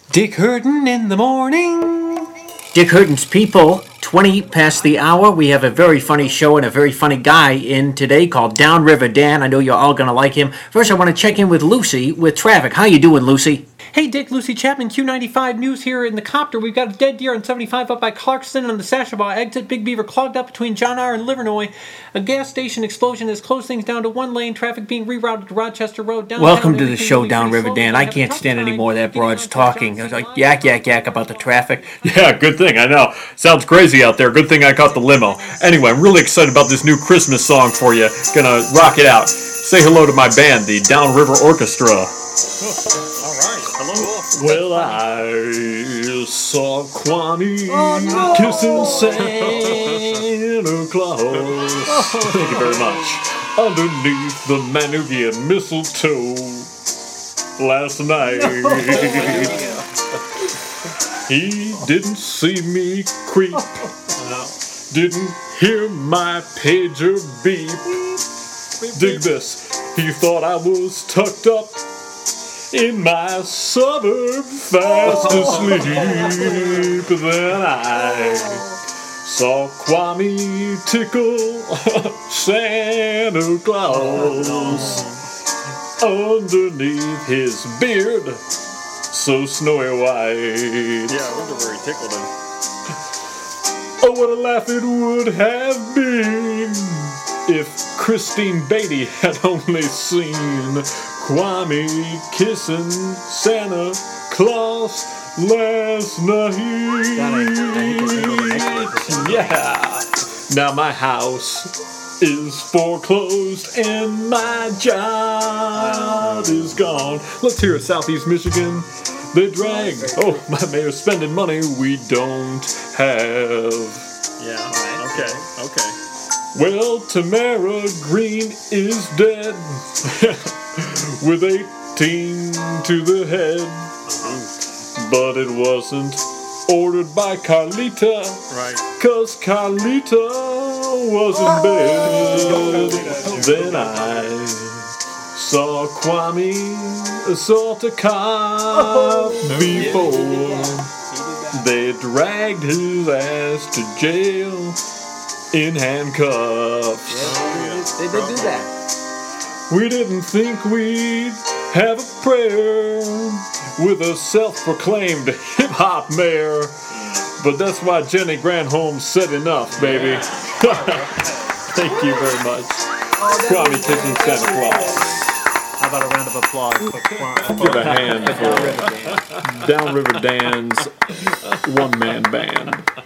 Dick Hurden in the morning. Dick Hurden's People, 20 past the hour. We have a very funny show and a very funny guy in today called Downriver Dan. I know you're all going to like him. First, I want to check in with Lucy with traffic. How you doing, Lucy? Hey Dick, Lucy Chapman, Q95 News here in the copter. We've got a dead deer on 75 up by Clarkston on the Sashabaw exit. Big Beaver clogged up between John R. and Livernois. A gas station explosion has closed things down to one lane. Traffic being rerouted to Rochester Road. Welcome to the show, Downriver Dan. I can't stand any more of that broad's talking. It's like yak about the traffic. Yeah, good thing, I know. Sounds crazy out there. Good thing I caught the limo. Anyway, I'm really excited about this new Christmas song for you. Gonna rock it out. Say hello to my band, the Downriver Orchestra. Well, I saw Kwame kissing Santa Claus. Thank you very much. Underneath the Manugia mistletoe last night. He didn't see me creep. Didn't hear my pager beep. Dig this. He thought I was tucked up in my suburb, fast asleep. Then I saw Kwame tickle Santa Claus underneath his beard, so snowy white. Yeah, I wonder where he tickled him. Oh, what a laugh it would have been if Christine Beatty had only seen Kwame kissing Santa Claus last night. Yeah. Now my house is foreclosed and my job is gone. Let's hear it, Southeast Michigan. They drag. Oh, my mayor's spending money we don't have. Yeah, okay. Well, Tamara Green is dead with 18 to the head. But it wasn't ordered by Carlita. Right. 'Cause Carlita was in bed. Then I saw Kwame assault a cop before. They dragged his ass to jail in handcuffs. They did do that. We didn't think we'd have a prayer with a self-proclaimed hip-hop mayor, but that's why Jenny Granholm said enough, baby. Thank you very much. Kwame kissing Santa Claus. How about a round of applause for Give a hand for Downriver Dan's one-man band.